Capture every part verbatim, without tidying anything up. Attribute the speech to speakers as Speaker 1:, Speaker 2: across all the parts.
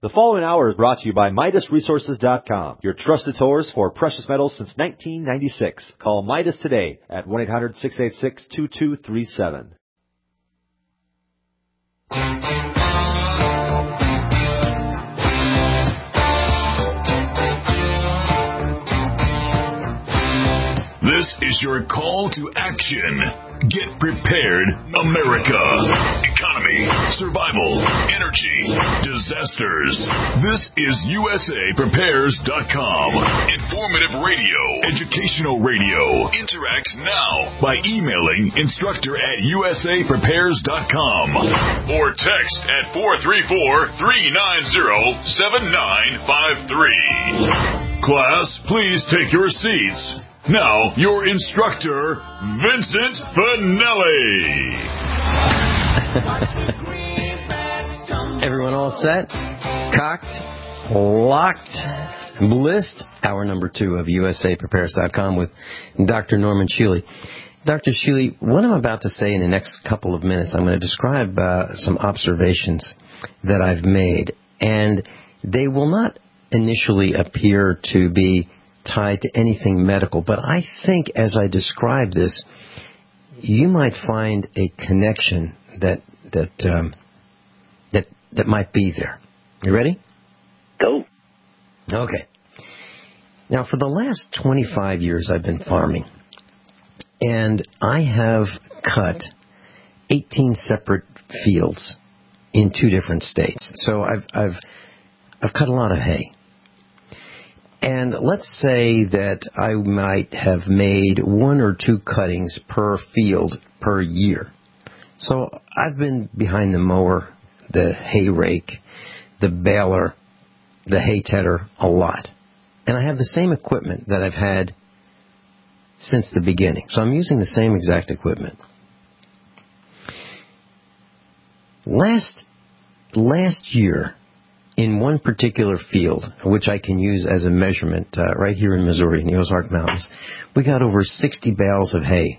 Speaker 1: The following hour is brought to you by Midas Resources dot com, your trusted source for precious metals since nineteen ninety-six. Call Midas today at one eight hundred, six eight six, two two three seven.
Speaker 2: This is your call to action. Get prepared, America. Economy, survival, energy, disasters. This is U S A Prepares dot com. Informative radio, educational radio. Interact now by emailing instructor at U S A Prepares dot com or text at four three four, three nine zero, seven nine five three. Class, please take your seats. Now, your instructor, Vincent Finelli.
Speaker 3: Everyone all set? Cocked? Locked? Blissed? Hour number two of U S A Prepares dot com with Doctor Norman Shealy. Doctor Shealy, what I'm about to say in the next couple of minutes, I'm going to describe uh, some observations that I've made. And they will not initially appear to be tied to anything medical, but I think as I describe this, you might find a connection that that um, that that might be there. You ready?
Speaker 4: Go.
Speaker 3: Okay. Now, for the last twenty-five years, I've been farming, and I have cut eighteen separate fields in two different states. So I've I've I've cut a lot of hay. And let's say that I might have made one or two cuttings per field per year. So I've been behind the mower, the hay rake, the baler, the hay tedder a lot. And I have the same equipment that I've had since the beginning. So I'm using the same exact equipment. Last, last year, in one particular field, which I can use as a measurement uh, right here in Missouri, in the Ozark Mountains, we got over sixty bales of hay.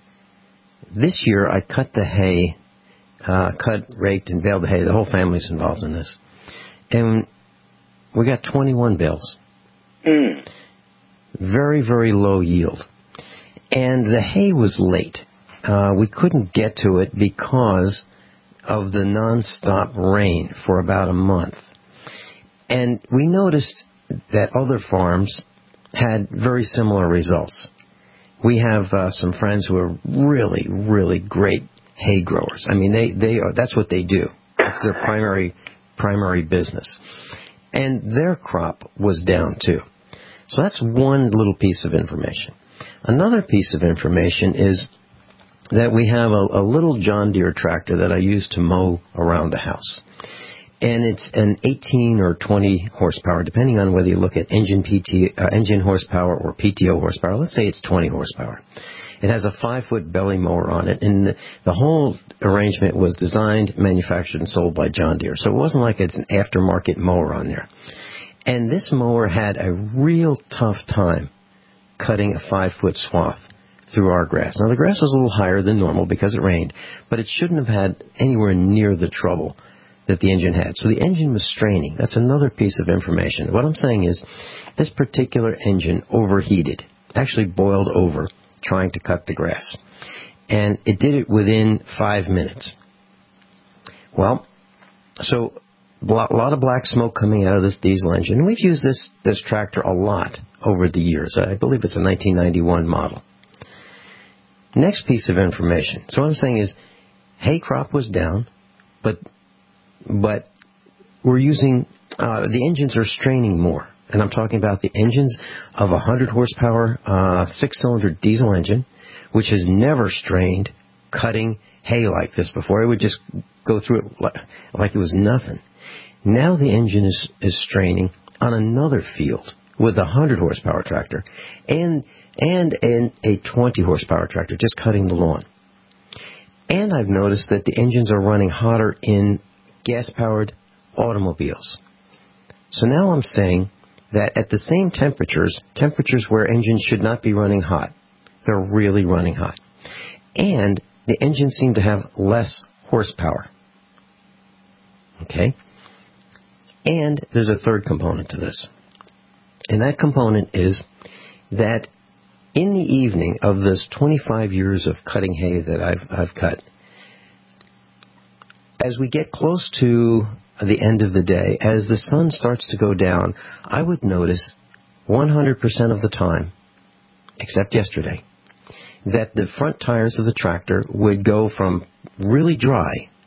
Speaker 3: This year, I cut the hay, uh, cut, raked, and baled the hay. The whole family's involved in this. And we got twenty-one bales. Mm. Very, very low yield. And the hay was late. Uh, we couldn't get to it because of the nonstop rain for about a month. And we noticed that other farms had very similar results. We have uh, some friends who are really, really great hay growers. I mean, they, they are, that's what they do. It's their primary primary business. And their crop was down too. So that's one little piece of information. Another piece of information is that we have a, a little John Deere tractor that I use to mow around the house. And it's an eighteen or twenty horsepower, depending on whether you look at engine P T, uh, engine horsepower or P T O horsepower. Let's say it's twenty horsepower. It has a five-foot belly mower on it, and the, the whole arrangement was designed, manufactured, and sold by John Deere. So it wasn't like it's an aftermarket mower on there. And this mower had a real tough time cutting a five-foot swath through our grass. Now, the grass was a little higher than normal because it rained, but it shouldn't have had anywhere near the trouble that the engine had. So the engine was straining. That's another piece of information. What I'm saying is this particular engine overheated, actually boiled over, trying to cut the grass. And it did it within five minutes. Well, so a lot of black smoke coming out of this diesel engine. And we've used this, this tractor a lot over the years. I believe it's a nineteen ninety-one model. Next piece of information. So what I'm saying is hay crop was down, but but we're using, uh, the engines are straining more. And I'm talking about the engines of a one hundred horsepower uh, six-cylinder diesel engine, which has never strained cutting hay like this before. It would just go through it like, like it was nothing. Now the engine is, is straining on another field with a one hundred horsepower tractor and and an, a twenty horsepower tractor just cutting the lawn. And I've noticed that the engines are running hotter in gas-powered automobiles. So now I'm saying that at the same temperatures, temperatures where engines should not be running hot, they're really running hot. And the engines seem to have less horsepower. Okay? And there's a third component to this. And that component is that in the evening of this twenty-five years of cutting hay that I've, I've cut, as we get close to the end of the day, as the sun starts to go down, I would notice one hundred percent of the time, except yesterday, that the front tires of the tractor would go from really dry,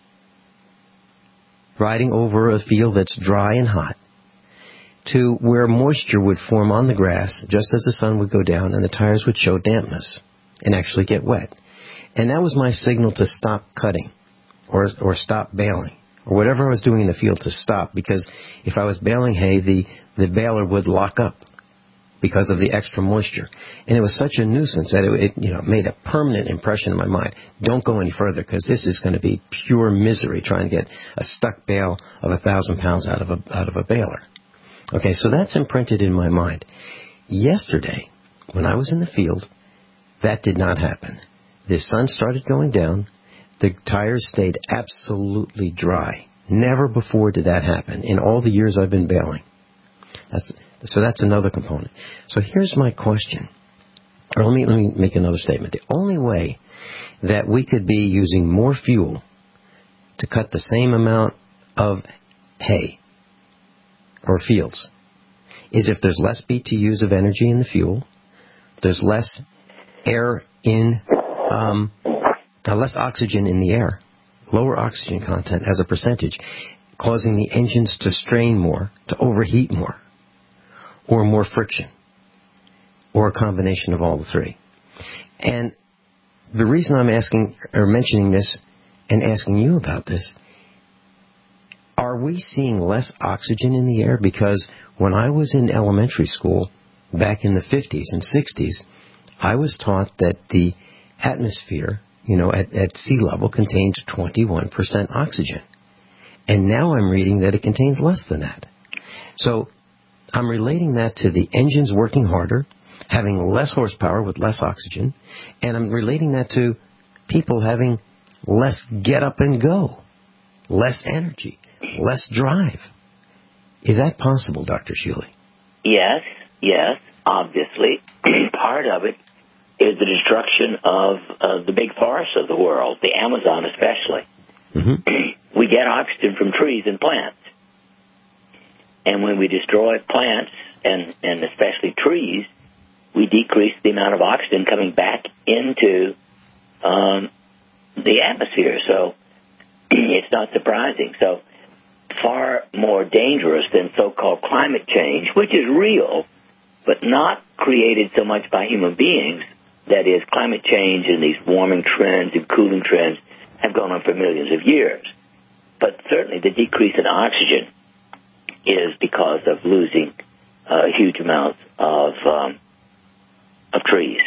Speaker 3: riding over a field that's dry and hot, to where moisture would form on the grass just as the sun would go down and the tires would show dampness and actually get wet. And that was my signal to stop cutting or or stop baling or whatever I was doing in the field to stop, because if I was baling hay, the, the baler would lock up because of the extra moisture. And it was such a nuisance that it, it you know made a permanent impression in my mind. Don't go any further, because this is going to be pure misery trying to get a stuck bale of a thousand pounds out of a out of a baler. Okay, so that's imprinted in my mind. Yesterday, when I was in the field, that did not happen. The sun started going down. The tires stayed absolutely dry. Never before did that happen in all the years I've been baling. That's, so that's another component. So here's my question. Or let me, let me make another statement. The only way that we could be using more fuel to cut the same amount of hay or fields is if there's less B T Us of energy in the fuel, there's less air in, um, uh, less oxygen in the air, lower oxygen content as a percentage, causing the engines to strain more, to overheat more, or more friction, or a combination of all the three. And the reason I'm asking or mentioning this and asking you about this, are we seeing less oxygen in the air? Because when I was in elementary school back in the fifties and sixties, I was taught that the atmosphere, you know, at, at sea level contains twenty-one percent oxygen. And now I'm reading that it contains less than that. So I'm relating that to the engines working harder, having less horsepower with less oxygen, and I'm relating that to people having less get up and go, less energy, less drive. Is that possible, Doctor Shealy?
Speaker 4: Yes, yes, obviously. Part of it is the destruction of uh, the big forests of the world, the Amazon especially. Mm-hmm. We get oxygen from trees and plants. And when we destroy plants, and, and especially trees, we decrease the amount of oxygen coming back into um, the atmosphere. So it's not surprising. So far more dangerous than so-called climate change, which is real, but not created so much by human beings. That is, climate change and these warming trends and cooling trends have gone on for millions of years. But certainly the decrease in oxygen is because of losing uh, huge amounts of um, of trees.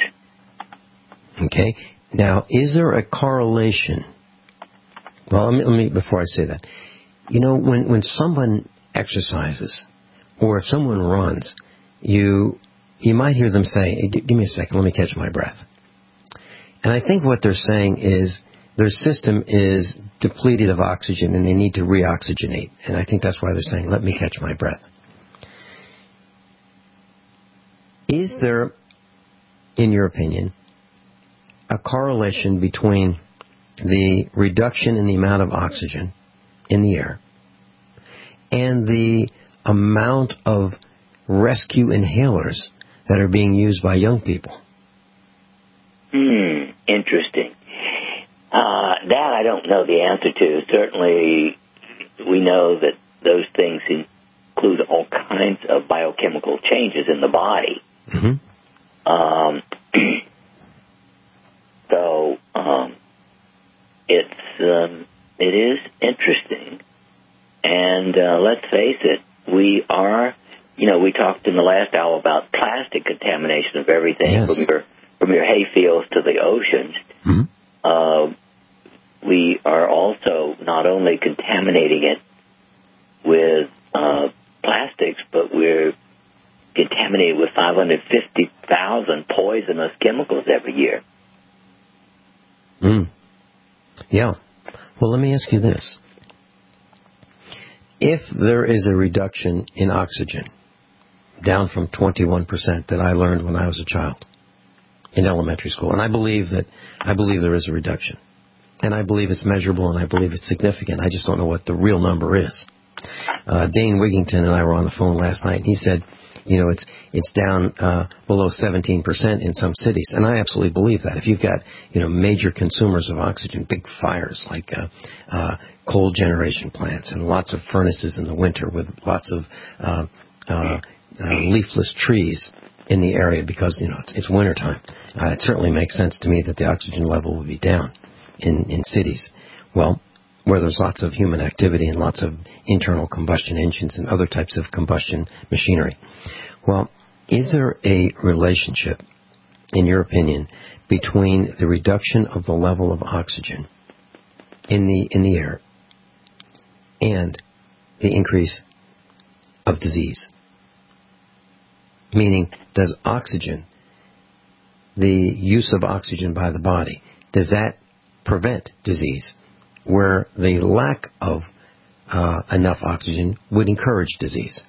Speaker 3: Okay. Now, is there a correlation? Well, let me, let me before I say that. You know, when, when someone exercises, or if someone runs, you you might hear them say, hey, give me a second, let me catch my breath. And I think what they're saying is their system is depleted of oxygen and they need to reoxygenate. And I think that's why they're saying, let me catch my breath. Is there, in your opinion, a correlation between the reduction in the amount of oxygen in the air and the amount of rescue inhalers that are being used by young people?
Speaker 4: Hmm, interesting. Uh, that I don't know the answer to. Certainly, we know that those things include all kinds of biochemical changes in the body. Mm-hmm. Um, so um, it's um, it is interesting, and uh, let's face it, we are. You know, we talked in the last hour about plastic contamination of everything, yes, from your from your hay fields to the oceans. Mm-hmm. Uh, we are also not only contaminating it with uh, plastics, but we're contaminated with five hundred fifty thousand poisonous chemicals every year.
Speaker 3: Mm. Yeah. Well, let me ask you this. if there is a reduction in oxygen, down from twenty-one percent that I learned when I was a child in elementary school, and I believe that I believe there is a reduction, and I believe it's measurable, and I believe it's significant. I just don't know what the real number is. Uh, Dane Wigington and I were on the phone last night, and he said, you know, it's it's down uh, below seventeen percent in some cities, and I absolutely believe that. If you've got, you know, major consumers of oxygen, big fires like uh, uh, coal generation plants and lots of furnaces in the winter with lots of uh, uh, uh, leafless trees in the area because, you know, it's, it's wintertime, uh, it certainly makes sense to me that the oxygen level would be down in, in cities. Well, where there's lots of human activity and lots of internal combustion engines and other types of combustion machinery. Well, is there a relationship, in your opinion, between the reduction of the level of oxygen in the in the air and the increase of disease? Meaning, does oxygen, the use of oxygen by the body, does that prevent disease, where the lack of uh, enough oxygen would encourage disease?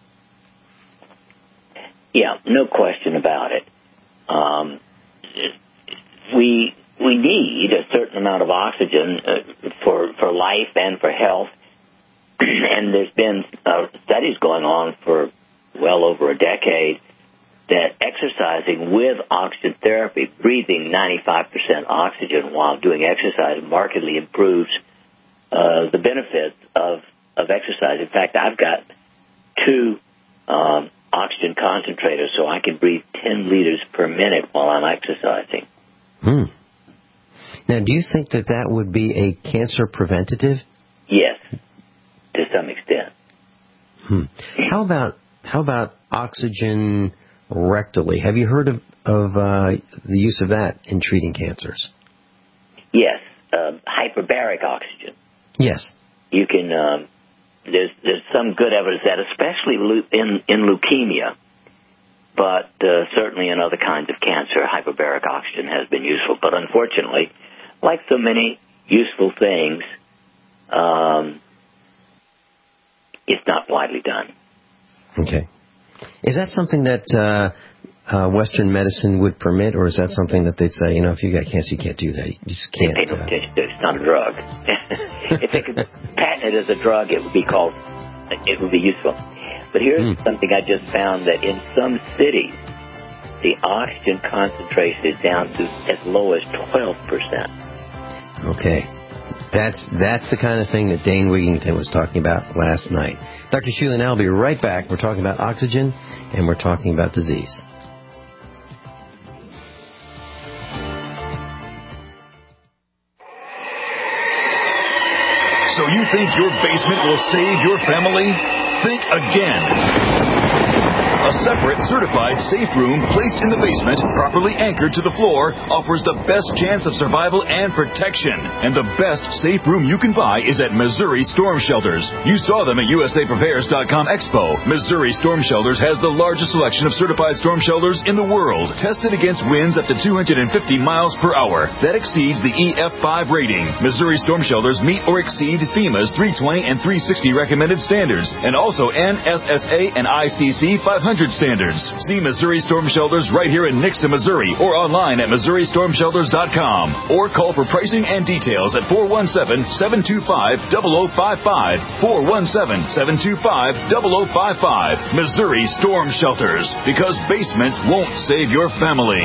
Speaker 4: Yeah, no question about it. Um, we we need a certain amount of oxygen uh, for for life and for health, and there's been uh, studies going on for well over a decade that exercising with oxygen therapy, breathing ninety-five percent oxygen while doing exercise, markedly improves uh, the benefits of of exercise. In fact, I've got two um, oxygen concentrators, so I can breathe ten liters per minute while I'm exercising.
Speaker 3: Hmm. Now, do you think that that would be a cancer preventative?
Speaker 4: Yes, to some extent.
Speaker 3: Hmm. How about how about oxygen rectally? Have you heard of, of uh, the use of that in treating cancers?
Speaker 4: Yes, uh, hyperbaric oxygen.
Speaker 3: Yes.
Speaker 4: You can. Um, there's there's some good evidence that, especially in in leukemia, but uh, certainly in other kinds of cancer, hyperbaric oxygen has been useful. But unfortunately, like so many useful things, um, it's not widely done.
Speaker 3: Okay. Is that something that uh, uh, Western medicine would permit, or is that something that they'd say, you know, if you got cancer, you can't do that. You just can't.
Speaker 4: They don't, uh... It's not a drug. If they could patent it as a drug, it would be called, it would be useful. But here's mm. something I just found, that in some cities, the oxygen concentration is down to as low as twelve percent.
Speaker 3: Okay. That's that's the kind of thing that Dane Wigington was talking about last night. Doctor Sheila and I will be right back. We're talking about oxygen, and we're talking about disease.
Speaker 2: So you think your basement will save your family? Think again. A separate, certified safe room placed in the basement, properly anchored to the floor, offers the best chance of survival and protection. And the best safe room you can buy is at Missouri Storm Shelters. You saw them at U S A Prepares dot com Expo. Missouri Storm Shelters has the largest selection of certified storm shelters in the world, tested against winds up to two hundred fifty miles per hour. That exceeds the E F five rating. Missouri Storm Shelters meet or exceed FEMA's three twenty and three sixty recommended standards, and also N S S A and I C C five hundred standards. See Missouri Storm Shelters right here in Nixa, Missouri, or online at Missouri Storm Shelters dot com, or call for pricing and details at four one seven, seven two five, zero zero five five, four one seven, seven two five, zero zero five five. Missouri Storm Shelters, because basements won't save your family.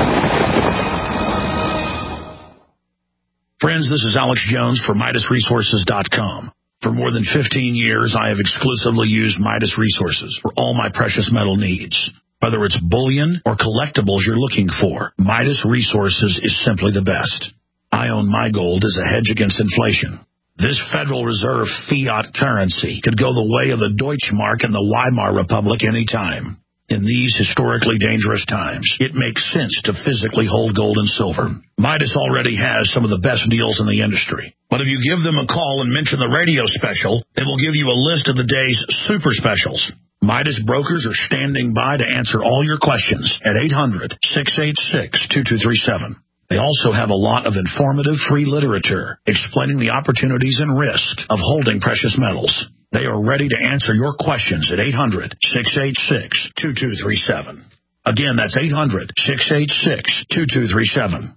Speaker 5: Friends, this is Alex Jones for Midas Resources dot com. For more than fifteen years, I have exclusively used Midas Resources for all my precious metal needs. Whether it's bullion or collectibles you're looking for, Midas Resources is simply the best. I own my gold as a hedge against inflation. This Federal Reserve fiat currency could go the way of the Deutschmark and the Weimar Republic any time. In these historically dangerous times, it makes sense to physically hold gold and silver. Midas already has some of the best deals in the industry. But if you give them a call and mention the radio special, they will give you a list of the day's super specials. Midas brokers are standing by to answer all your questions at eight hundred, six eight six, two two three seven. They also have a lot of informative free literature explaining the opportunities and risk of holding precious metals. They are ready to answer your questions at eight hundred, six eight six, two two three seven. Again, that's eight hundred, six eight six, two two three seven.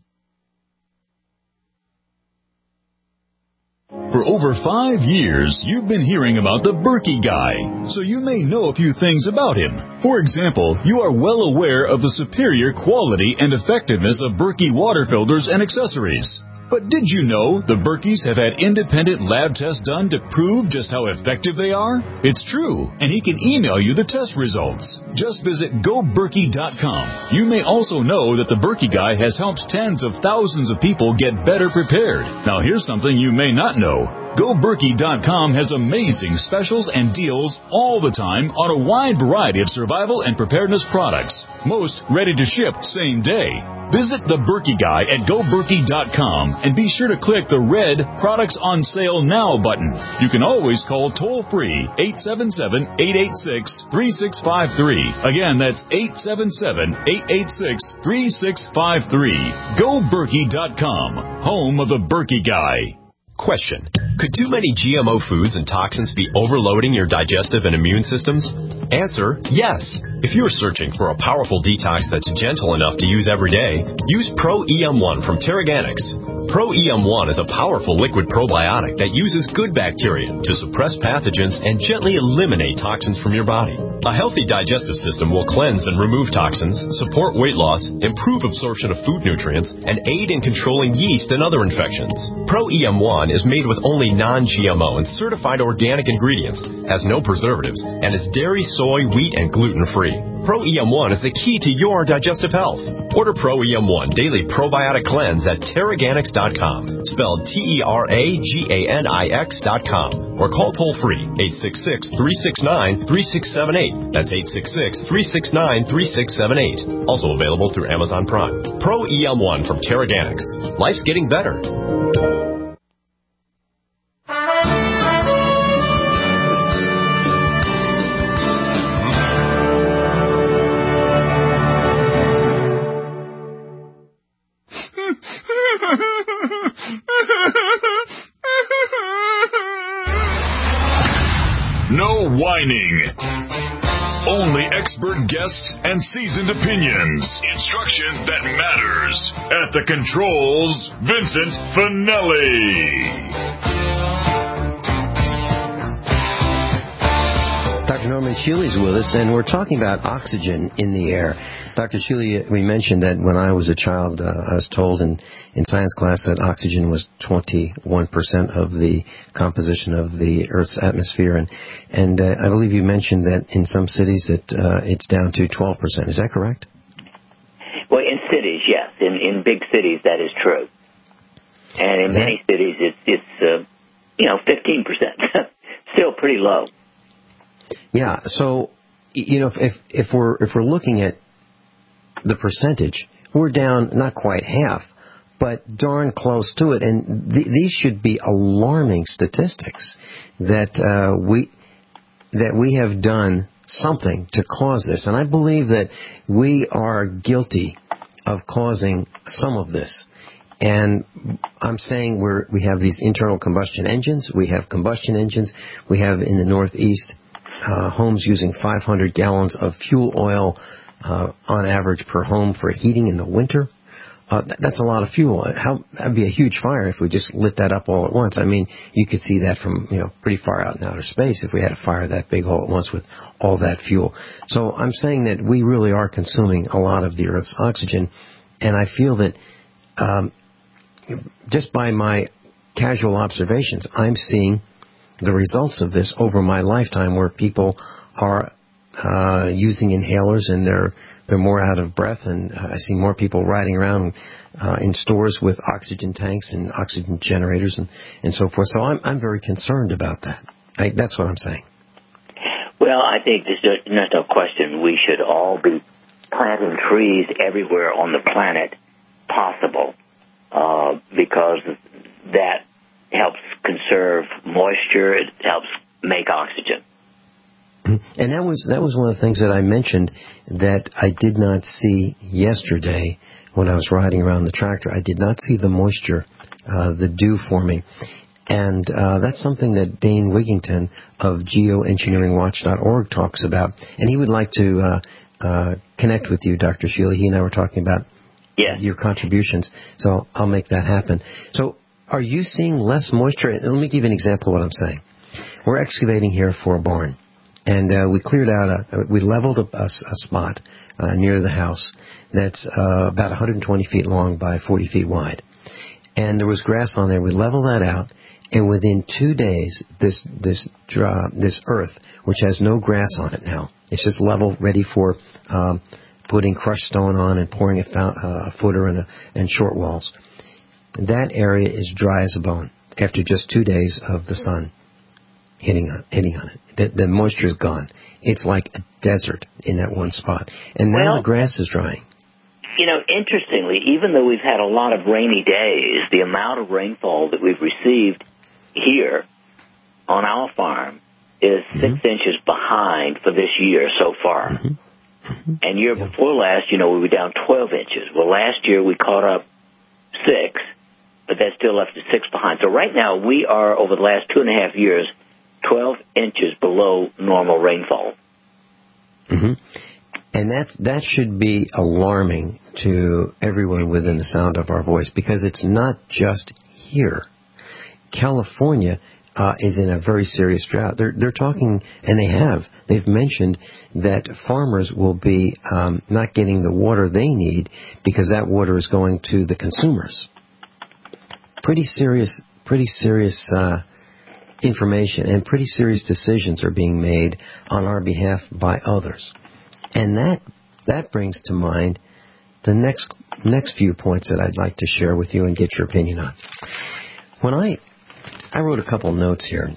Speaker 2: For over five years, you've been hearing about the Berkey Guy, so you may know a few things about him. For example, you are well aware of the superior quality and effectiveness of Berkey water filters and accessories. But did you know the Berkeys have had independent lab tests done to prove just how effective they are? It's true, and he can email you the test results. Just visit go berkey dot com. You may also know that the Berkey Guy has helped tens of thousands of people get better prepared. Now here's something you may not know. go berkey dot com has amazing specials and deals all the time on a wide variety of survival and preparedness products, most ready to ship same day. Visit the Berkey Guy at go berkey dot com and be sure to click the red Products on Sale Now button. You can always call toll-free eight seven seven, eight eight six, three six five three. Again, that's eight seven seven, eight eight six, three six five three. go berkey dot com, home of the Berkey Guy.
Speaker 6: Question. Could too many G M O foods and toxins be overloading your digestive and immune systems? Answer, yes. If you're searching for a powerful detox that's gentle enough to use every day, use Pro E M one from Teraganix. Pro E M one is a powerful liquid probiotic that uses good bacteria to suppress pathogens and gently eliminate toxins from your body. A healthy digestive system will cleanse and remove toxins, support weight loss, improve absorption of food nutrients, and aid in controlling yeast and other infections. Pro E M one is made with only non-G M O and certified organic ingredients, has no preservatives, and is dairy, soy, wheat, and gluten-free. Pro E M one is the key to your digestive health. Order Pro E M one Daily Probiotic Cleanse at Teraganix dot com, spelled T E R A G A N I X dot com, or call toll-free eight six six, three six nine, three six seven eight. That's eight six six, three six nine, three six seven eight. Also available through Amazon Prime. Pro E M one from Teraganix. Life's getting better.
Speaker 2: No whining. Only expert guests and seasoned opinions. Instruction that matters. At the controls, Vincent Finelli.
Speaker 3: Doctor Norman Shealy is with us, and we're talking about oxygen in the air. Doctor Shealy, we mentioned that when I was a child, uh, I was told in, in science class that oxygen was twenty-one percent of the composition of the Earth's atmosphere, and, and uh, I believe you mentioned that in some cities that uh, it's down to twelve percent. Is that correct?
Speaker 4: Well, in cities, yes. In, in big cities, that is true. And in many cities, it's, it's uh, you know, fifteen percent. Still pretty low.
Speaker 3: Yeah, so, you know, if if we're if we're looking at the percentage, we're down not quite half, but darn close to it. And th- these should be alarming statistics that uh, we that we have done something to cause this. And I believe that we are guilty of causing some of this. And I'm saying we're, we have these internal combustion engines. We have combustion engines. We have in the Northeast uh, homes using five hundred gallons of fuel oil uh, on average per home for heating in the winter. Uh, th- that's a lot of fuel. How, that'd be a huge fire if we just lit that up all at once. I mean, you could see that from, you know, pretty far out in outer space if we had a fire that big all at once with all that fuel. So I'm saying that we really are consuming a lot of the Earth's oxygen, and I feel that um, just by my casual observations, I'm seeing the results of this over my lifetime, where people are uh, using inhalers and they're they're more out of breath, and uh, I see more people riding around uh, in stores with oxygen tanks and oxygen generators and, and so forth. So I'm I'm very concerned about that. I, that's what I'm saying.
Speaker 4: Well, I think there's no question we should all be planting trees everywhere on the planet possible, uh, because that helps conserve moisture. It helps make oxygen.
Speaker 3: And that was that was one of the things that I mentioned that I did not see yesterday when I was riding around the tractor. I did not see the moisture, uh, the dew forming. And uh, that's something that Dane Wigington of geoengineering watch dot org talks about. And he would like to uh, uh, connect with you, Doctor Shealy. He and I were talking about
Speaker 4: yes.
Speaker 3: your contributions. So I'll make that happen. So are you seeing less moisture? Let me give you an example of what I'm saying. We're excavating here for a barn. And uh, we cleared out, a, we leveled a, a, a spot uh, near the house that's uh, about one hundred twenty feet long by forty feet wide. And there was grass on there. We leveled that out, and within two days, this this uh, this earth, which has no grass on it now, it's just level, ready for um, putting crushed stone on and pouring a, fount, uh, a footer and, a, and short walls. That area is dry as a bone after just two days of the sun hitting on, hitting on it. The, the moisture is gone. It's like a desert in that one spot. And now
Speaker 4: well,
Speaker 3: the grass is drying.
Speaker 4: You know, interestingly, even though we've had a lot of rainy days, the amount of rainfall that we've received here on our farm is mm-hmm. six inches behind for this year so far. Mm-hmm. Mm-hmm. And year yeah. before last, you know, we were down twelve inches. Well, last year we caught up six, but that still left us six behind. So right now we are, over the last two and a half years, twelve inches below normal rainfall.
Speaker 3: Mm-hmm. And that that should be alarming to everyone within the sound of our voice, because it's not just here. California uh, is in a very serious drought. They're they're talking, and they have, they've mentioned that farmers will be um, not getting the water they need because that water is going to the consumers. Pretty serious, pretty serious uh, information, and pretty serious decisions are being made on our behalf by others. And that that brings to mind the next next few points that I'd like to share with you and get your opinion on. When I I wrote a couple notes here,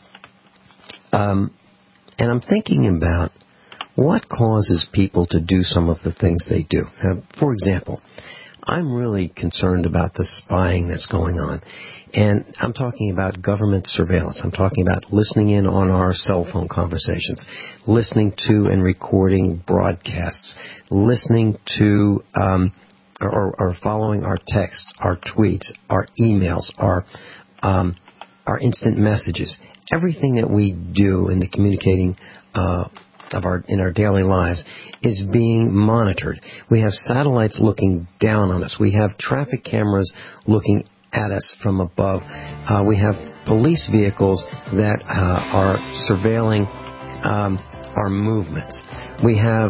Speaker 3: um, and I'm thinking about what causes people to do some of the things they do. Now, for example, I'm really concerned about the spying that's going on. And I'm talking about government surveillance. I'm talking about listening in on our cell phone conversations, listening to and recording broadcasts, listening to um, or, or following our texts, our tweets, our emails, our um, our instant messages. Everything that we do in the communicating uh, of our in our daily lives is being monitored. We have satellites looking down on us. We have traffic cameras looking at us from above. Uh, we have police vehicles that uh, are surveilling um, our movements. We have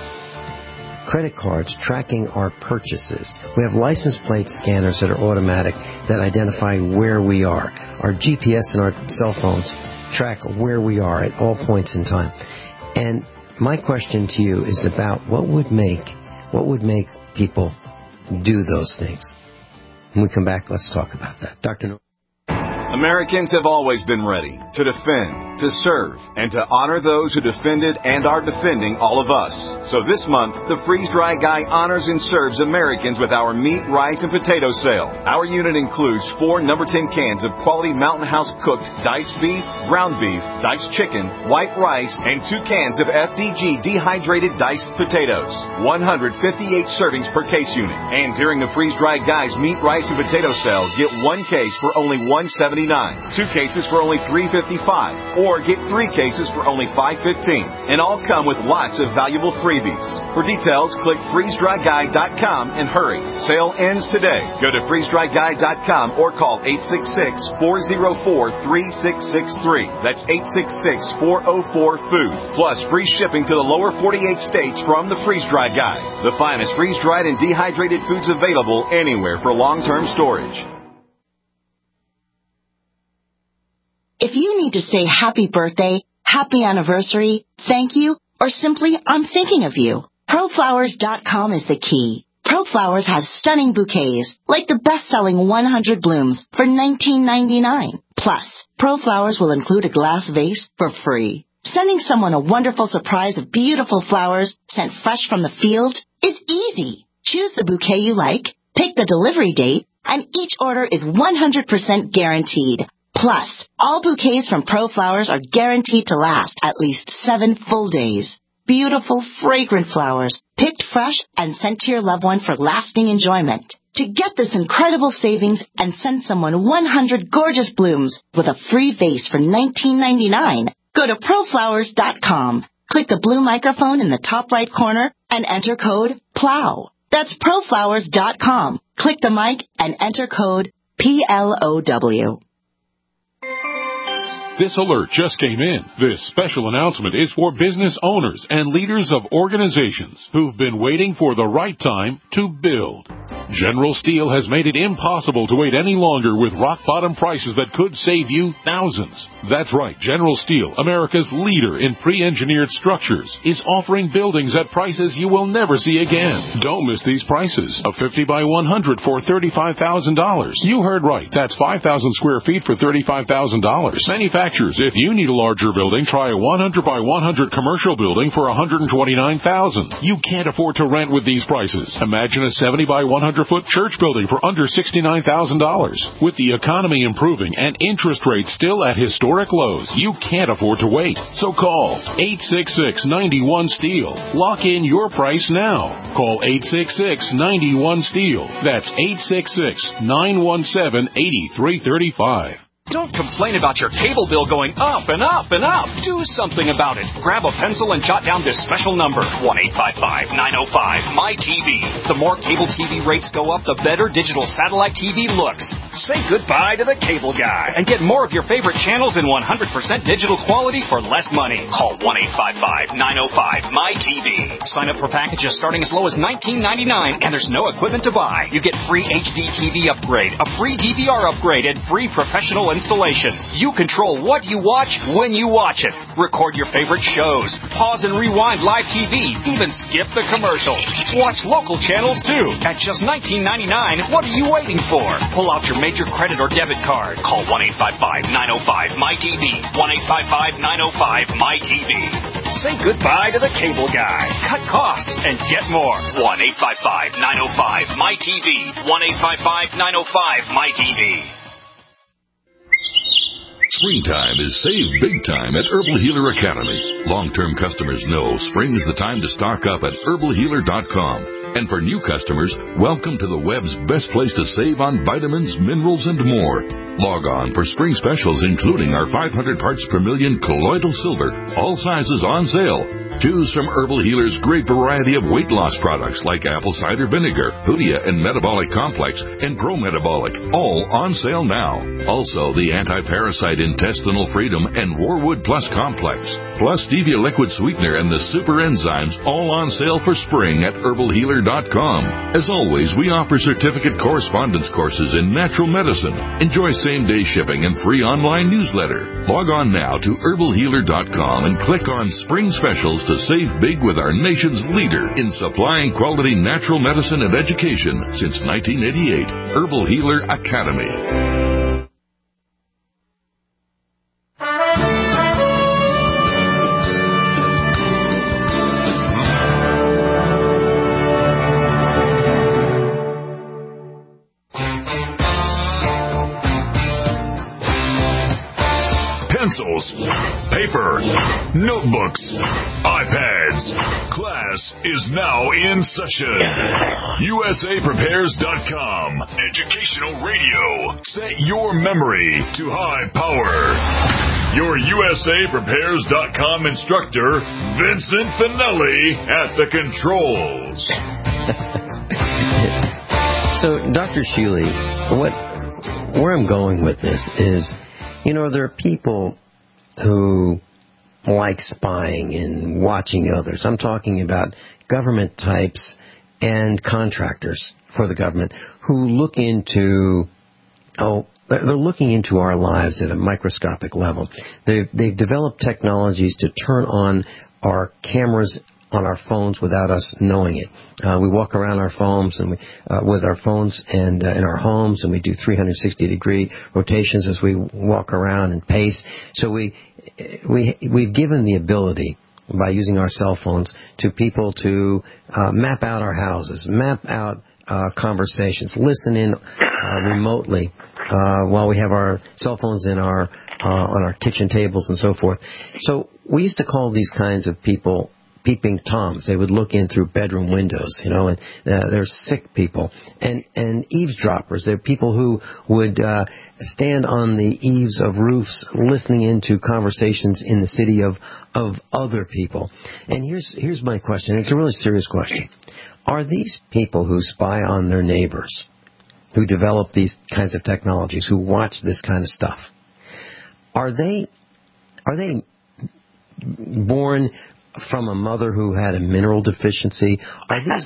Speaker 3: credit cards tracking our purchases. We have license plate scanners that are automatic that identify where we are. Our G P S and our cell phones track where we are at all points in time. And my question to you is about what would make what would make people do those things. When we come back, let's talk about that. Doctor No-
Speaker 7: Americans have always been ready to defend, to serve, and to honor those who defended and are defending all of us. So this month, the Freeze-Dry Guy honors and serves Americans with our meat, rice, and potato sale. Our unit includes four number ten cans of quality Mountain House cooked diced beef, ground beef, diced chicken, white rice, and two cans of F D G dehydrated diced potatoes. one hundred fifty-eight servings per case unit. And during the Freeze-Dry Guy's meat, rice, and potato sale, get one case for only one hundred seventy-nine dollars, two cases for only three hundred fifty-five dollars, or get three cases for only five hundred fifteen dollars. And all come with lots of valuable freebies. For details, click freeze dry guy dot com and hurry. Sale ends today. Go to freeze dry guy dot com or call eight six six, four oh four, three six six three. That's eight six six, four oh four, food. Plus free shipping to the lower forty-eight states from the Freeze-Dry Guy. The finest freeze-dried and dehydrated foods available anywhere for long-term storage.
Speaker 8: If you need to say happy birthday, happy anniversary, thank you, or simply I'm thinking of you, pro flowers dot com is the key. ProFlowers has stunning bouquets, like the best-selling one hundred blooms for nineteen ninety-nine. Plus, ProFlowers will include a glass vase for free. Sending someone a wonderful surprise of beautiful flowers sent fresh from the field is easy. Choose the bouquet you like, pick the delivery date, and each order is one hundred percent guaranteed. Plus, all bouquets from ProFlowers are guaranteed to last at least seven full days. Beautiful, fragrant flowers, picked fresh and sent to your loved one for lasting enjoyment. To get this incredible savings and send someone one hundred gorgeous blooms with a free vase for nineteen ninety-nine, go to proflowers dot com. Click the blue microphone in the top right corner and enter code PLOW. That's proflowers dot com. Click the mic and enter code P L O W.
Speaker 9: This alert just came in. This special announcement is for business owners and leaders of organizations who've been waiting for the right time to build. General Steel has made it impossible to wait any longer with rock-bottom prices that could save you thousands. That's right. General Steel, America's leader in pre-engineered structures, is offering buildings at prices you will never see again. Don't miss these prices. A fifty by one hundred for thirty-five thousand dollars. You heard right. That's five thousand square feet for thirty-five thousand dollars. Manufacturers, if you need a larger building, try a one hundred by one hundred commercial building for one hundred twenty-nine thousand dollars. You can't afford to rent with these prices. Imagine a seventy by one hundred foot church building for under sixty-nine thousand dollars. With the economy improving and interest rates still at historic lows, you can't afford to wait. So call eight six six, nine one, STEEL. Lock in your price now. Call eight six six, nine one, STEEL. That's eight six six, nine one seven, eight three three five.
Speaker 10: Don't complain about your cable bill going up and up and up. Do something about it. Grab a pencil and jot down this special number, one eight five five, nine oh five, M Y T V. The more cable T V rates go up, the better digital satellite T V looks. Say goodbye to the cable guy and get more of your favorite channels in one hundred percent digital quality for less money. Call one eight five five, nine oh five, M Y T V. Sign up for packages starting as low as nineteen ninety-nine, and there's no equipment to buy. You get free H D T V upgrade, a free D V R upgrade, and free professional installation. You control what you watch when you watch it. Record your favorite shows. Pause and rewind live T V. Even skip the commercials. Watch local channels too. At just nineteen ninety-nine, what are you waiting for? Pull out your major credit or debit card. Call one eight five five, nine oh five, M Y T V. one eight five five, nine oh five, M Y T V. Say goodbye to the cable guy. Cut costs and get more. one eight five five, nine oh five, M Y T V. one eight five five, nine oh five, M Y T V.
Speaker 2: Springtime is save big time at Herbal Healer Academy. Long-term customers know spring is the time to stock up at herbal healer dot com. And for new customers, welcome to the web's best place to save on vitamins, minerals, and more. Log on for spring specials, including our five hundred parts per million colloidal silver, all sizes on sale. Choose from Herbal Healer's great variety of weight loss products like apple cider vinegar, Hoodia and Metabolic Complex, and Pro Metabolic, all on sale now. Also, the anti-parasite intestinal freedom and Warwood Plus Complex, plus stevia liquid sweetener and the super enzymes, all on sale for spring at herbal healer dot com. As always, we offer certificate correspondence courses in natural medicine. Enjoy same-day shipping and free online newsletter. Log on now to herbal healer dot com and click on Spring Specials to save big with our nation's leader in supplying quality natural medicine and education since nineteen eighty-eight. Herbal Healer Academy. Pencils, paper, notebooks, iPads. Class is now in session. U S A prepares dot com. Educational radio. Set your memory to high power. Your U S A prepares dot com instructor, Vincent Finelli, at the controls.
Speaker 3: So, Doctor Sheely, what, where I'm going with this is, you know, there are people who like spying and watching others. I'm talking about government types and contractors for the government who look into, oh, they're looking into our lives at a microscopic level. They've, they've developed technologies to turn on our cameras on our phones without us knowing it. Uh, we walk around our phones and we, uh, with our phones and uh, in our homes, and we do three hundred sixty degree rotations as we walk around and pace. So we we we've given the ability by using our cell phones to people to uh, map out our houses, map out uh, conversations, listen in uh, remotely uh, while we have our cell phones in our uh, on our kitchen tables and so forth. So we used to call these kinds of people peeping Toms. They would look in through bedroom windows, you know, and uh, they're sick people. And, and eavesdroppers. They're people who would uh, stand on the eaves of roofs listening into conversations in the city of, of other people. And here's, here's my question. It's a really serious question. Are these people who spy on their neighbors, who develop these kinds of technologies, who watch this kind of stuff, are they, are they born from a mother who had a mineral deficiency? Are these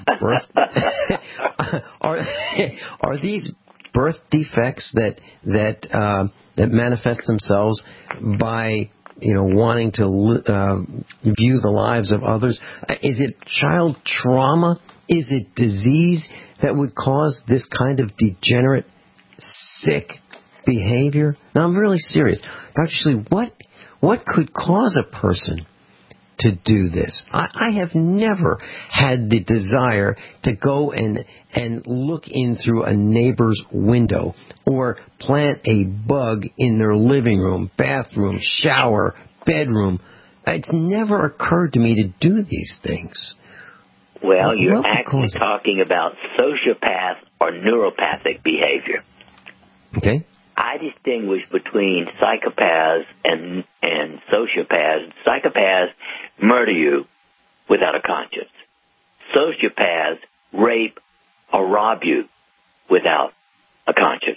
Speaker 3: birth are are these birth defects that that uh, that manifest themselves by, you know, wanting to uh, view the lives of others? Is it child trauma? Is it disease that would cause this kind of degenerate, sick behavior? Now, I'm really serious, Doctor Shilley. What what could cause a person to do this? I, I have never had the desire to go and and look in through a neighbor's window or plant a bug in their living room, bathroom, shower, bedroom. It's never occurred to me to do these things.
Speaker 4: Well,
Speaker 3: what,
Speaker 4: you're
Speaker 3: what
Speaker 4: actually talking about sociopath or neuropathic behavior.
Speaker 3: Okay.
Speaker 4: I distinguish between psychopaths and and sociopaths. Psychopaths murder you without a conscience. Sociopaths rape or rob you without a conscience.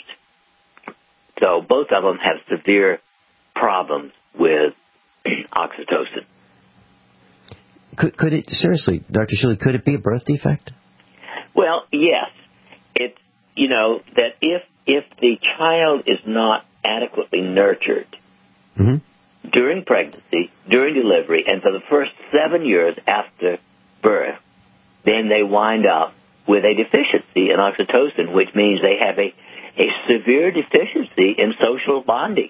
Speaker 4: So both of them have severe problems with oxytocin.
Speaker 3: Could, could it, seriously, Doctor Shilley, could it be a birth defect?
Speaker 4: Well, yes. It's, you know, that if if the child is not adequately nurtured mm-hmm. during pregnancy, during delivery, and for the first seven years after birth, then they wind up with a deficiency in oxytocin, which means they have a, a severe deficiency in social bonding.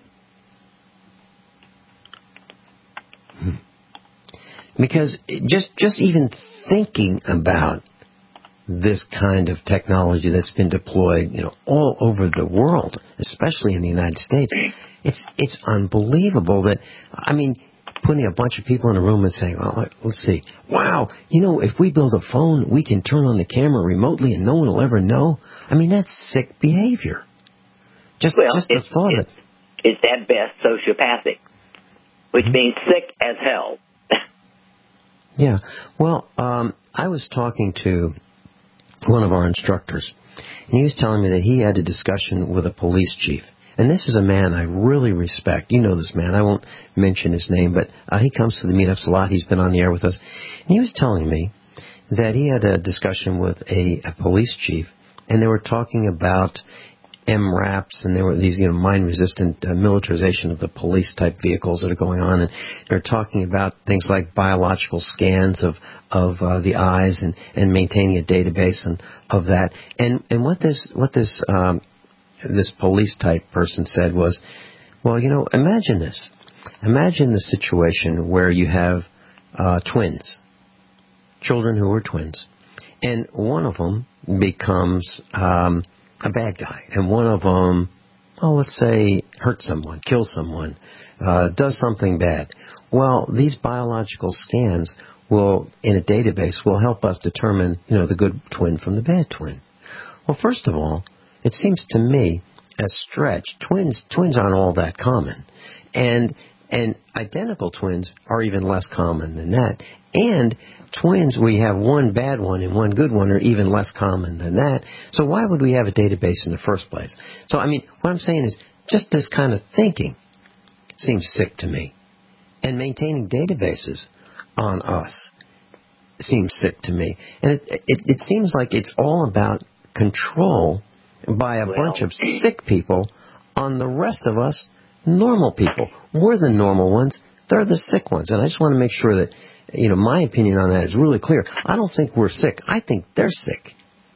Speaker 3: Because just just even thinking about this kind of technology that's been deployed, you know, all over the world, especially in the United States, it's it's unbelievable that, I mean, putting a bunch of people in a room and saying, oh, let's see, wow, you know, if we build a phone, we can turn on the camera remotely and no one will ever know. I mean, that's sick behavior. Just,
Speaker 4: well,
Speaker 3: just the
Speaker 4: it's,
Speaker 3: thought
Speaker 4: it's,
Speaker 3: of it.
Speaker 4: It's at best sociopathic, which mm-hmm. means sick as hell.
Speaker 3: Yeah. Well, um, I was talking to one of our instructors, and he was telling me that he had a discussion with a police chief. And this is a man I really respect. You know this man. I won't mention his name, but uh, he comes to the meetups a lot. He's been on the air with us. And he was telling me that he had a discussion with a, a police chief, and they were talking about M RAPs, and there were these, you know, mine-resistant uh, militarization of the police-type vehicles that are going on, and they're talking about things like biological scans of of uh, the eyes and, and maintaining a database and of that. And and what this what this um, this police-type person said was, well, you know, imagine this. Imagine the situation where you have uh, twins, children who are twins, and one of them becomes um, a bad guy, and one of them, oh, let's say, hurts someone, kills someone, uh, does something bad. Well, these biological scans will, in a database, will help us determine, you know, the good twin from the bad twin. Well, first of all, it seems to me a stretch. Twins, twins aren't all that common, and and identical twins are even less common than that. And twins, we have one bad one and one good one, are even less common than that. So why would we have a database in the first place? So, I mean, what I'm saying is just this kind of thinking seems sick to me. And maintaining databases on us seems sick to me. And it, it, it seems like it's all about control by a well, bunch of sick people on the rest of us normal people. We're the normal ones. They're the sick ones. And I just want to make sure that, you know, my opinion on that is really clear. I don't think we're sick. I think they're sick.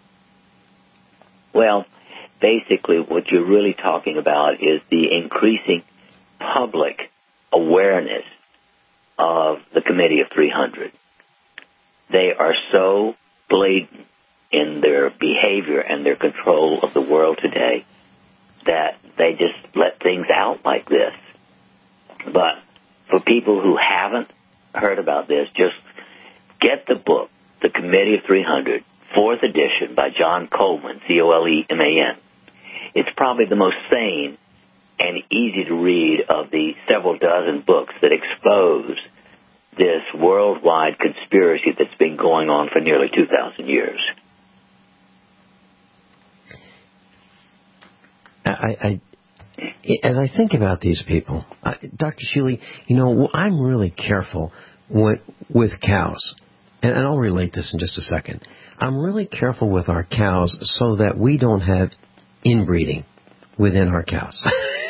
Speaker 4: Well, basically what you're really talking about is the increasing public awareness of the Committee of three hundred. They are so blatant in their behavior and their control of the world today that they just let things out like this. But for people who haven't heard about this, just Committee of three hundred, fourth edition by John Coleman, C O L E M A N. It's probably the most sane and easy to read of the several dozen books that expose this worldwide conspiracy that's been going on for nearly two thousand years.
Speaker 3: I, I, as I think about these people, uh, Doctor Shealy, you know, I'm really careful with, with cows, and, and I'll relate this in just a second. I'm really careful with our cows so that we don't have inbreeding within our cows.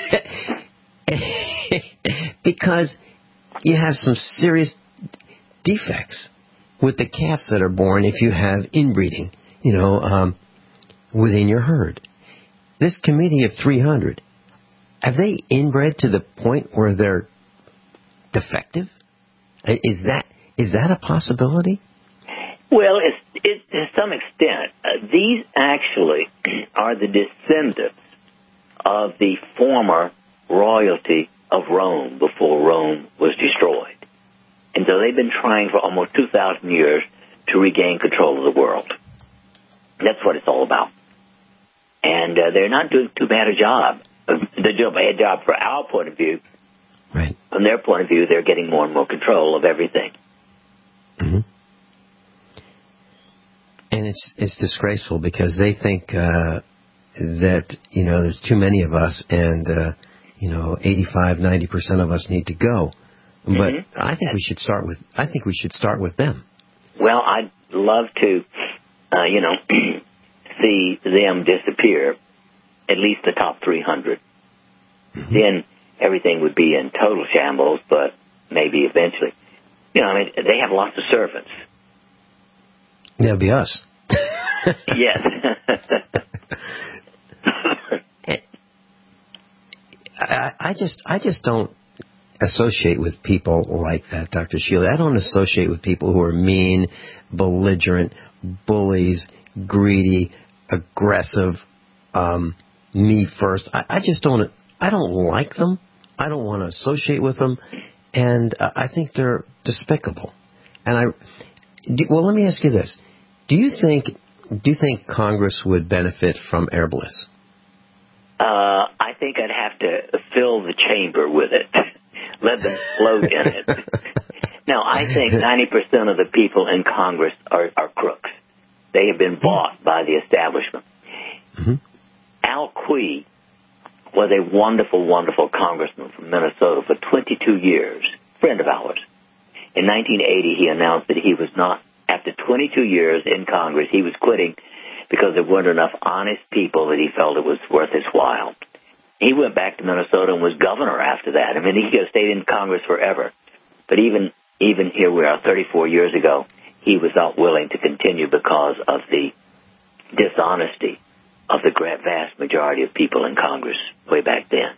Speaker 3: Because you have some serious defects with the calves that are born if you have inbreeding, you know, um, within your herd. This committee of three hundred, have they inbred to the point where they're defective? Is that is that a possibility?
Speaker 4: Well, it's, it, to some extent, uh, these actually are the descendants of the former royalty of Rome before Rome was destroyed. And so they've been trying for almost two thousand years to regain control of the world. That's what it's all about. And uh, they're not doing too bad a job. They're doing a bad job for our point of view.
Speaker 3: Right.
Speaker 4: From their point of view, they're getting more and more control of everything.
Speaker 3: Mm-hmm. And it's it's disgraceful because they think uh, that, you know, there's too many of us and, uh, you know, eighty-five, ninety percent of us need to go. But mm-hmm. I think we should start with I think we should start with them.
Speaker 4: Well, I'd love to, uh, you know, see them disappear, at least the top three hundred. Mm-hmm. Then everything would be in total shambles, but maybe eventually. You know, I mean, they have lots of servants.
Speaker 3: That'll be us.
Speaker 4: Yes.
Speaker 3: I, I just I just don't associate with people like that, Doctor Shealy. I don't associate with people who are mean, belligerent, bullies, greedy, aggressive, um, me first. I, I just don't. I don't like them. I don't want to associate with them, and uh, I think they're despicable. And I, do, well, let me ask you this: Do you think do you think Congress would benefit from Air Bliss?
Speaker 4: Uh, I think I'd have to fill the chamber with it. Let them float in it. Now, I think ninety percent of the people in Congress are, are crooks. They have been bought by the establishment. Mm-hmm. Al Quie was a wonderful, wonderful congressman from Minnesota for twenty-two years, friend of ours. In nineteen eighty, he announced that he was not, after twenty-two years in Congress, he was quitting because there weren't enough honest people that he felt it was worth his while. He went back to Minnesota and was governor after that. I mean, he could have stayed in Congress forever. But even even here we are, thirty-four years ago, he was not willing to continue because of the dishonesty of the vast majority of people in Congress way back then.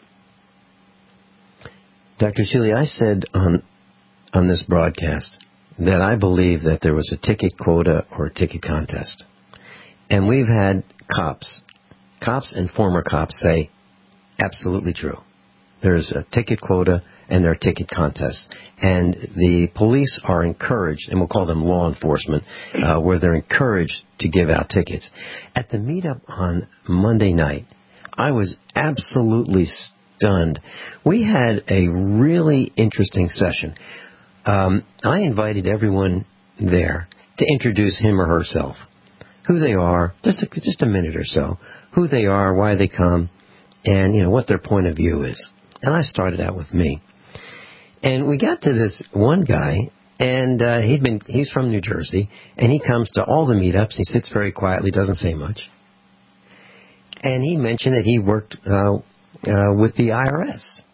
Speaker 3: Doctor Shealy, I said on on this broadcast that I believe that there was a ticket quota or a ticket contest. And we've had cops, cops and former cops say, absolutely true. There's a ticket quota and there are ticket contests. And the police are encouraged, and we'll call them law enforcement, uh, where they're encouraged to give out tickets. At the meetup on Monday night, I was absolutely stunned. We had a really interesting session. Um, I invited everyone there to introduce him or herself, who they are, just a, just a minute or so, who they are, why they come, and, you know, what their point of view is. And I started out with me. And we got to this one guy, and uh, he'd been he's from New Jersey, and he comes to all the meetups. He sits very quietly, doesn't say much. And he mentioned that he worked uh, uh, with the I R S.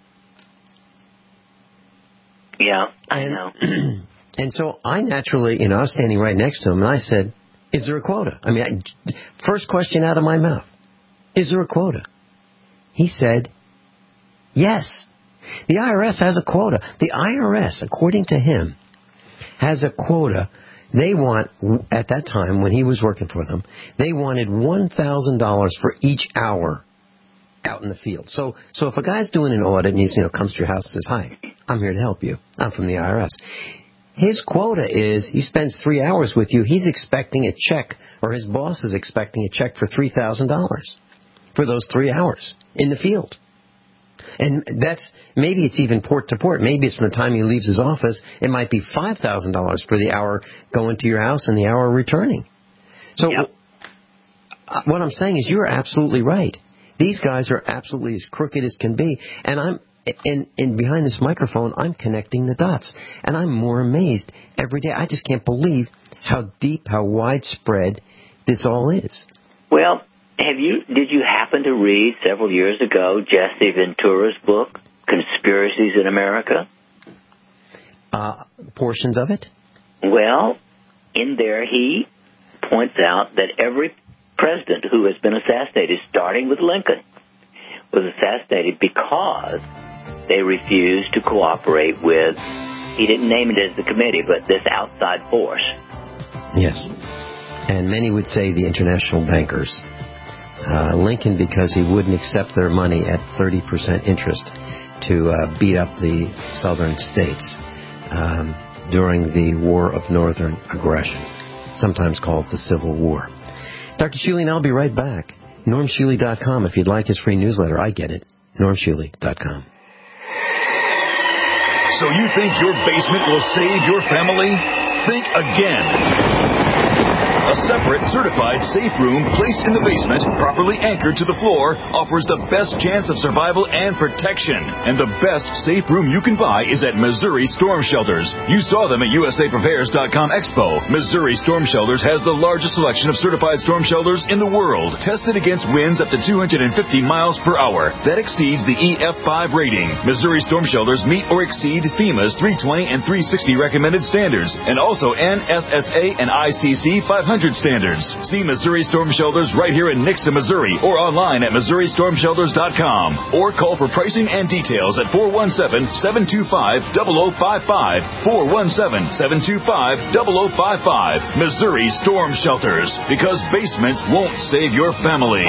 Speaker 4: Yeah, I
Speaker 3: and,
Speaker 4: know.
Speaker 3: And so I naturally, you know, I was standing right next to him, and I said, is there a quota? I mean, I, first question out of my mouth, is there a quota? He said, yes. The I R S has a quota. The I R S, according to him, has a quota. They want, at that time when he was working for them, they wanted one thousand dollars for each hour out in the field. So so if a guy's doing an audit and he, you know, comes to your house and says, hi, I'm here to help you. I'm from the I R S. His quota is he spends three hours with you. He's expecting a check, or his boss is expecting a check for three thousand dollars for those three hours in the field. And that's, maybe it's even port to port. Maybe it's from the time he leaves his office, it might be five thousand dollars for the hour going to your house and the hour returning. So
Speaker 4: yep.
Speaker 3: what I'm saying is you're absolutely right. These guys are absolutely as crooked as can be. And I'm, and, and behind this microphone, I'm connecting the dots. And I'm more amazed every day. I just can't believe how deep, how widespread this all is.
Speaker 4: Well, have you, did you happen to read several years ago Jesse Ventura's book, Conspiracies in America?
Speaker 3: Uh, portions of it?
Speaker 4: Well, in there he points out that every president who has been assassinated, starting with Lincoln, was assassinated because they refused to cooperate with, he didn't name it as the committee, but this outside force.
Speaker 3: Yes. And many would say the international bankers. Uh, Lincoln, because he wouldn't accept their money at thirty percent interest to uh, beat up the southern states um, during the War of Northern Aggression, sometimes called the Civil War. Doctor Shealy and I'll be right back. Norm Shealy dot com if you'd like his free newsletter. I get it. Norm Shealy dot com.
Speaker 2: So you think your basement will save your family? Think again. A separate, certified safe room placed in the basement, properly anchored to the floor, offers the best chance of survival and protection. And the best safe room you can buy is at Missouri Storm Shelters. You saw them at U S A Prepares dot com Expo. Missouri Storm Shelters has the largest selection of certified storm shelters in the world, tested against winds up to two hundred fifty miles per hour. That exceeds the E F five rating. Missouri Storm Shelters meet or exceed FEMA's three twenty and three sixty recommended standards, and also N S S A and I C C five hundred standards. See Missouri Storm Shelters right here in Nixa, Missouri, or online at Missouri Storm Shelters dot com, or call for pricing and details at four one seven, seven two five, zero zero five five, four one seven, seven two five, zero zero five five. Missouri Storm Shelters, because basements won't save your family.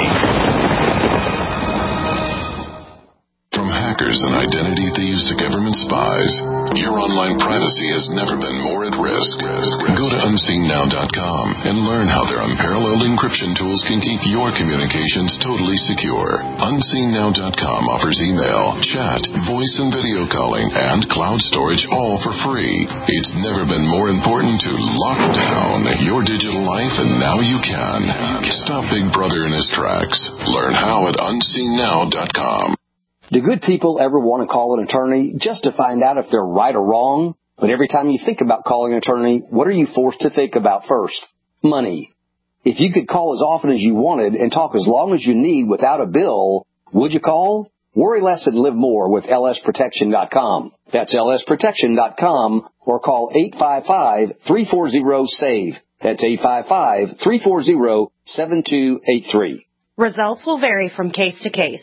Speaker 11: From hackers and identity thieves to government spies, your online privacy has never been more at risk. Go to unseen now dot com and learn how their unparalleled encryption tools can keep your communications totally secure. unseen now dot com offers email, chat, voice and video calling, and cloud storage all for free. It's never been more important to lock down your digital life, and now you can. Stop Big Brother in his tracks. Learn how at unseen now dot com.
Speaker 12: Do good people ever want to call an attorney just to find out if they're right or wrong? But every time you think about calling an attorney, what are you forced to think about first? Money. If you could call as often as you wanted and talk as long as you need without a bill, would you call? Worry less and live more with L S protection dot com. That's L S protection dot com, or call eight five five, three four zero, SAVE. That's eight five five, three four zero, seven two eight three.
Speaker 13: Results will vary from case to case.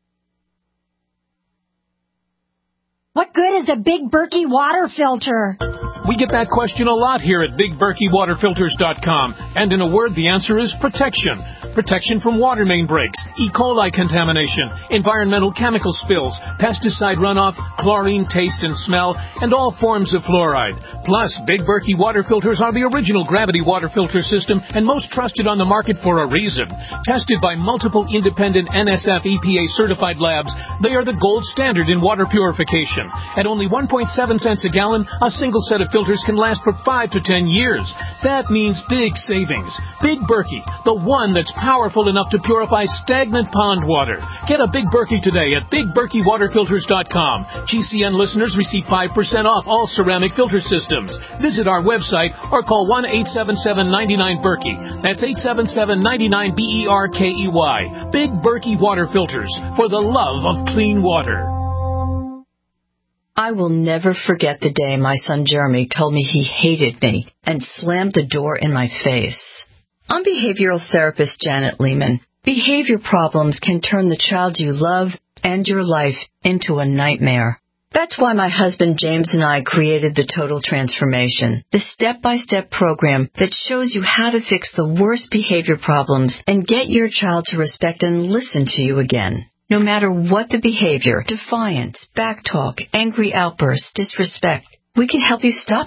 Speaker 14: What good is a Big Berkey water filter?
Speaker 15: We get that question a lot here at Big Berkey Water Filters dot com. And in a word, the answer is protection. Protection from water main breaks, E. coli contamination, environmental chemical spills, pesticide runoff, chlorine taste and smell, and all forms of fluoride. Plus, Big Berkey water filters are the original gravity water filter system and most trusted on the market for a reason. Tested by multiple independent N S F E P A certified labs, they are the gold standard in water purification. At only one point seven cents a gallon, a single set of filters can last for five to ten years. That means big savings. Big Berkey, the one that's powerful enough to purify stagnant pond water. Get a Big Berkey today at Big Berkey Water Filters dot com. G C N listeners receive five percent off all ceramic filter systems. Visit our website or call one eight seven seven, nine nine, Berkey. That's eight seven seven, nine nine, B E R K E Y. Big Berkey Water Filters, for the love of clean water.
Speaker 16: I will never forget the day my son Jeremy told me he hated me and slammed the door in my face. I'm behavioral therapist Janet Lehman. Behavior problems can turn the child you love and your life into a nightmare. That's why my husband James and I created the Total Transformation, the step-by-step program that shows you how to fix the worst behavior problems and get your child to respect and listen to you again. No matter what the behavior, defiance, backtalk, angry outbursts, disrespect, we can help you stop it.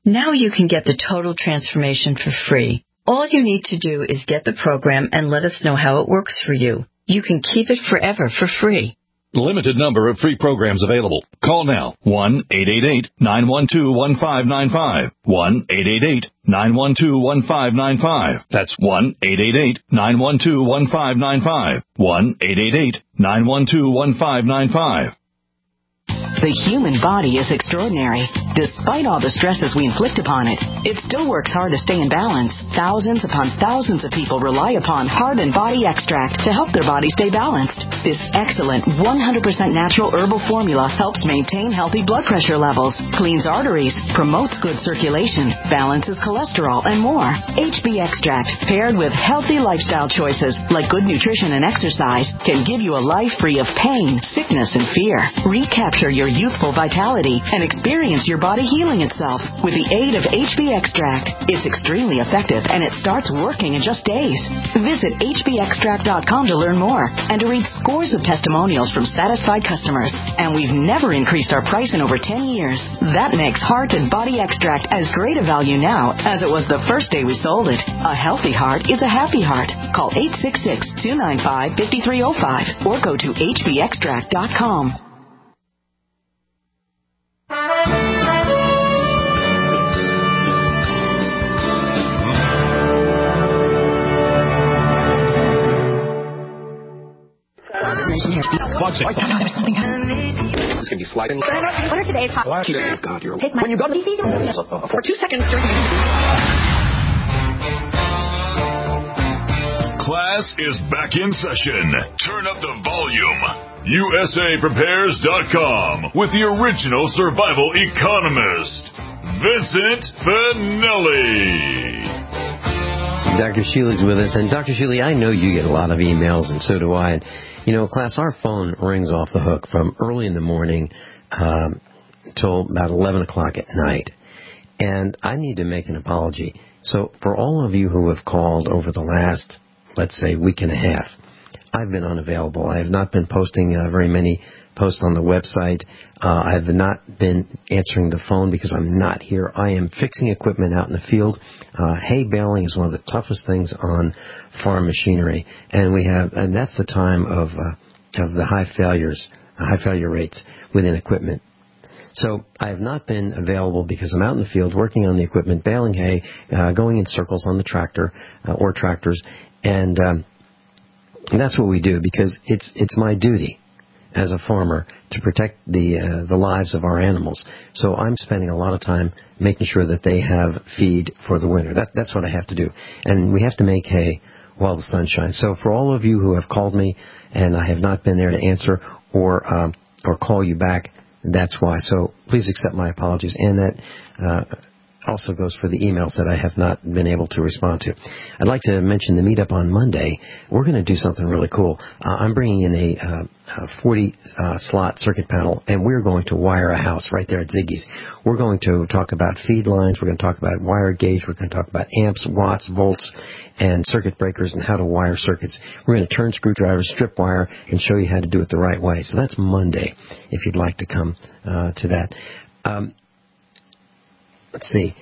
Speaker 16: Now you can get the total transformation for free. All you need to do is get the program and let us know how it works for you. You can keep it forever for free.
Speaker 17: Limited number of free programs available. Call now. one eight eight eight, nine one two, one five nine five. one eight eight eight, nine one two, one five nine five. That's one eight eight eight, nine one two, one five nine five. one eight eight eight, nine one two, one five nine five.
Speaker 18: The human body is extraordinary. Despite all the stresses we inflict upon it, it still works hard to stay in balance. Thousands upon thousands of people rely upon Heart and Body Extract to help their body stay balanced. This excellent one hundred percent natural herbal formula helps maintain healthy blood pressure levels, cleans arteries, promotes good circulation, balances cholesterol, and more. H B Extract, paired with healthy lifestyle choices like good nutrition and exercise, can give you a life free of pain, sickness, and fear. Recapture your youthful vitality and experience your body healing itself with the aid of H B Extract. It's extremely effective and it starts working in just days. Visit H B extract dot com to learn more and to read scores of testimonials from satisfied customers. And we've never increased our price in over ten years. That makes Heart and Body Extract as great a value now as it was the first day we sold it. A healthy heart is a happy heart. Call eight six six, two nine five, five three zero five or go to H B extract dot com.
Speaker 19: It's going to be sliding. What are today's hot? Oh, God, you're Take my, when you go to for two seconds during
Speaker 2: Class is back in session. Turn up the volume. U S A Prepares dot com with the original survival economist, Vincent Finelli.
Speaker 3: Doctor Sheely's with us. And Doctor Sheely, I know you get a lot of emails, and so do I. And, you know, class, our phone rings off the hook from early in the morning um, till about eleven o'clock at night. And I need to make an apology. So for all of you who have called over the last, let's say, week and a half, I've been unavailable. I have not been posting uh, very many posts on the website. Uh, I have not been answering the phone because I'm not here. I am fixing equipment out in the field. Uh, hay baling is one of the toughest things on farm machinery, and we have, and that's the time of uh, of the high failures, high failure rates within equipment. So I have not been available because I'm out in the field working on the equipment, baling hay, uh, going in circles on the tractor uh, or tractors, and, um, and that's what we do because it's it's my duty as a farmer to protect the uh, the lives of our animals. So I'm spending a lot of time making sure that they have feed for the winter. That, that's what I have to do. And we have to make hay while the sun shines. So for all of you who have called me and I have not been there to answer or um, or call you back, that's why. So please accept my apologies. And that uh, also goes for the emails that I have not been able to respond to. I'd like to mention the meetup on Monday. We're going to do something really cool. Uh, I'm bringing in a, uh, a forty slot uh, circuit panel, and we're going to wire a house right there at Ziggy's. We're going to talk about feed lines. We're going to talk about wire gauge. We're going to talk about amps, watts, volts, and circuit breakers and how to wire circuits. We're going to turn screwdrivers, strip wire, and show you how to do it the right way. So that's Monday, if you'd like to come uh, to that. Um, Let's see.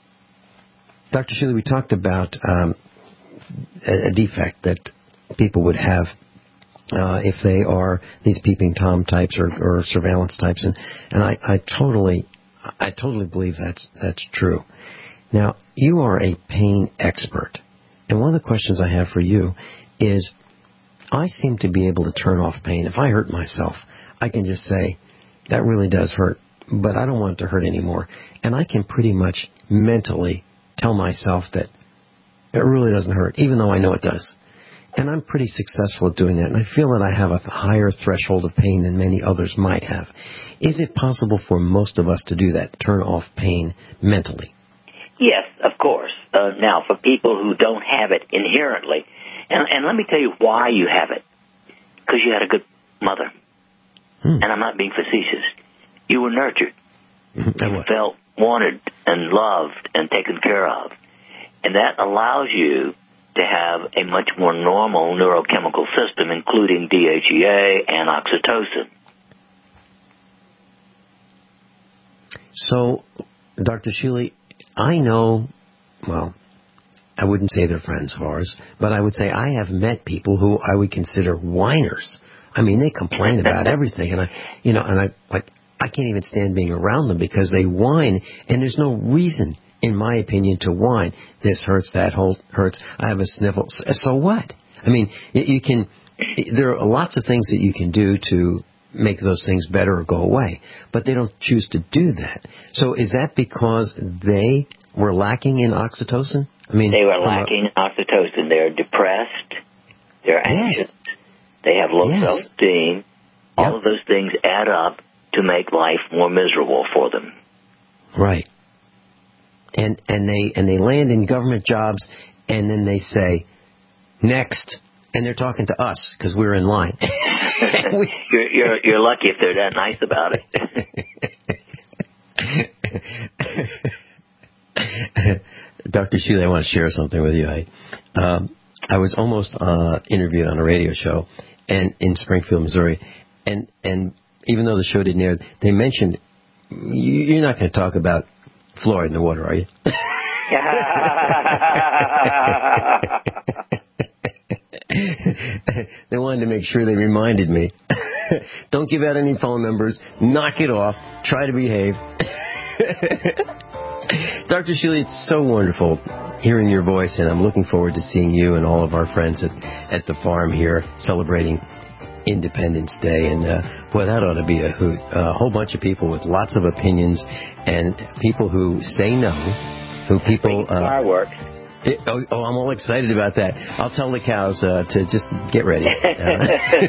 Speaker 3: Doctor Sheely, we talked about um, a, a defect that people would have uh, if they are these peeping Tom types or, or surveillance types, and, and I, I totally, I totally believe that's that's true. Now, you are a pain expert, and one of the questions I have for you is, I seem to be able to turn off pain. If I hurt myself, I can just say, that really does hurt, but I don't want it to hurt anymore. And I can pretty much mentally tell myself that it really doesn't hurt, even though I know it does. And I'm pretty successful at doing that, and I feel that I have a higher threshold of pain than many others might have. Is it possible for most of us to do that, turn off pain mentally?
Speaker 4: Yes, of course. Uh, now, for people who don't have it inherently, and, and let me tell you why you have it. Because you had a good mother. Hmm. And I'm not being facetious. You were nurtured. You felt wanted and loved and taken care of. And that allows you to have a much more normal neurochemical system, including D H E A and oxytocin.
Speaker 3: So, Doctor Sheely, I know, well, I wouldn't say they're friends of ours, but I would say I have met people who I would consider whiners. I mean, they complain about everything, and I, you know, and I like I can't even stand being around them because they whine, and there's no reason, in my opinion, to whine. This hurts, that hurts. I have a sniffle. So what? I mean, you can. There are lots of things that you can do to make those things better or go away, but they don't choose to do that. So is that because they were lacking in oxytocin? I mean,
Speaker 4: they were lacking a, oxytocin. They're depressed. They're anxious. Yes. They have low yes. self-esteem. All yep. of those things add up to make life more miserable for them.
Speaker 3: Right. And and they and they land in government jobs, and then they say, next. And they're talking to us because we're in line.
Speaker 4: we, you're, you're, you're lucky if they're that nice about
Speaker 3: it. Doctor Sheely, I want to share something with you. I, um, I was almost uh, interviewed on a radio show and in Springfield, Missouri, and and even though the show didn't air, they mentioned, you're not going to talk about fluoride in the water, are you? They wanted to make sure they reminded me. Don't give out any phone numbers. Knock it off. Try to behave. Doctor Sheely, it's so wonderful hearing your voice, and I'm looking forward to seeing you and all of our friends at, at the farm here celebrating Independence Day. And, uh, boy, that ought to be a hoot. A whole bunch of people with lots of opinions and people who say no, who people... Uh,
Speaker 4: fireworks.
Speaker 3: It, oh, oh, I'm all excited about that. I'll tell the cows uh, to just get ready. Uh,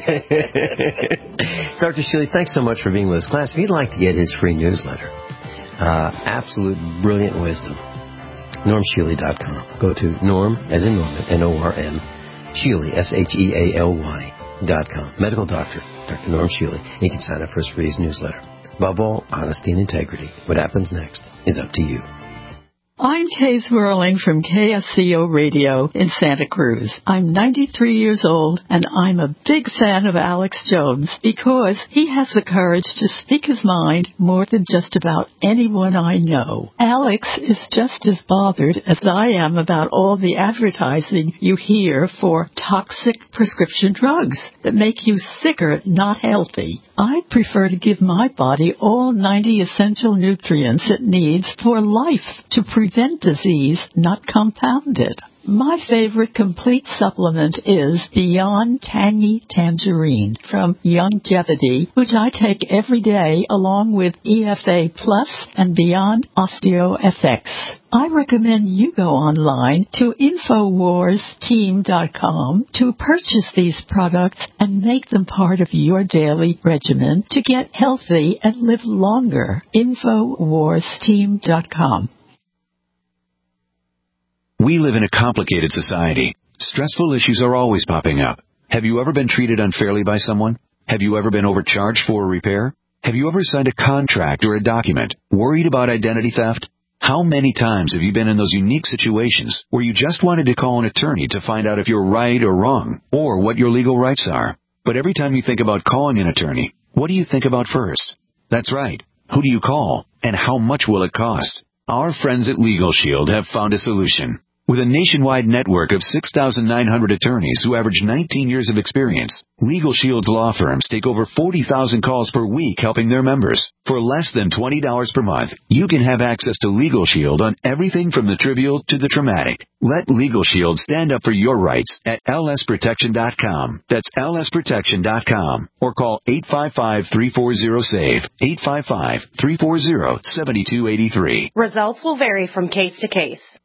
Speaker 3: Doctor Sheely, thanks so much for being with us. Class, if you'd like to get his free newsletter, uh, Absolute Brilliant Wisdom, norm sheely dot com. Go to Norm, as in Norman, N O R M, Sheely, S H E A L Y, dot com. Medical doctor, Doctor Norm Sheely. You can sign up for his free newsletter. Above all, honesty and integrity. What happens next is up to you.
Speaker 20: I'm Kay Zwerling from K S C O Radio in Santa Cruz. I'm ninety-three years old, and I'm a big fan of Alex Jones because he has the courage to speak his mind more than just about anyone I know. Alex is just as bothered as I am about all the advertising you hear for toxic prescription drugs that make you sicker, not healthy. I prefer to give my body all ninety essential nutrients it needs for life to prevent disease, not compound it. My favorite complete supplement is Beyond Tangy Tangerine from Youngevity, which I take every day along with E F A Plus and Beyond Osteo F X. I recommend you go online to Infowars Team dot com to purchase these products and make them part of your daily regimen to get healthy and live longer. Infowars Team dot com.
Speaker 21: We live in a complicated society. Stressful issues are always popping up. Have you ever been treated unfairly by someone? Have you ever been overcharged for a repair? Have you ever signed a contract or a document worried about identity theft? How many times have you been in those unique situations where you just wanted to call an attorney to find out if you're right or wrong, or what your legal rights are? But every time you think about calling an attorney, what do you think about first? That's right. Who do you call, and how much will it cost? Our friends at Legal Shield have found a solution. With a nationwide network of six thousand nine hundred attorneys who average nineteen years of experience, Legal Shield's law firms take over forty thousand calls per week helping their members. For less than twenty dollars per month, you can have access to Legal Shield on everything from the trivial to the traumatic. Let Legal Shield stand up for your rights at L S protection dot com. That's L S protection dot com. Or call eight five five, three four zero, S A V E, eight five five, three four zero, seven two eight three.
Speaker 13: Results will vary from case to case.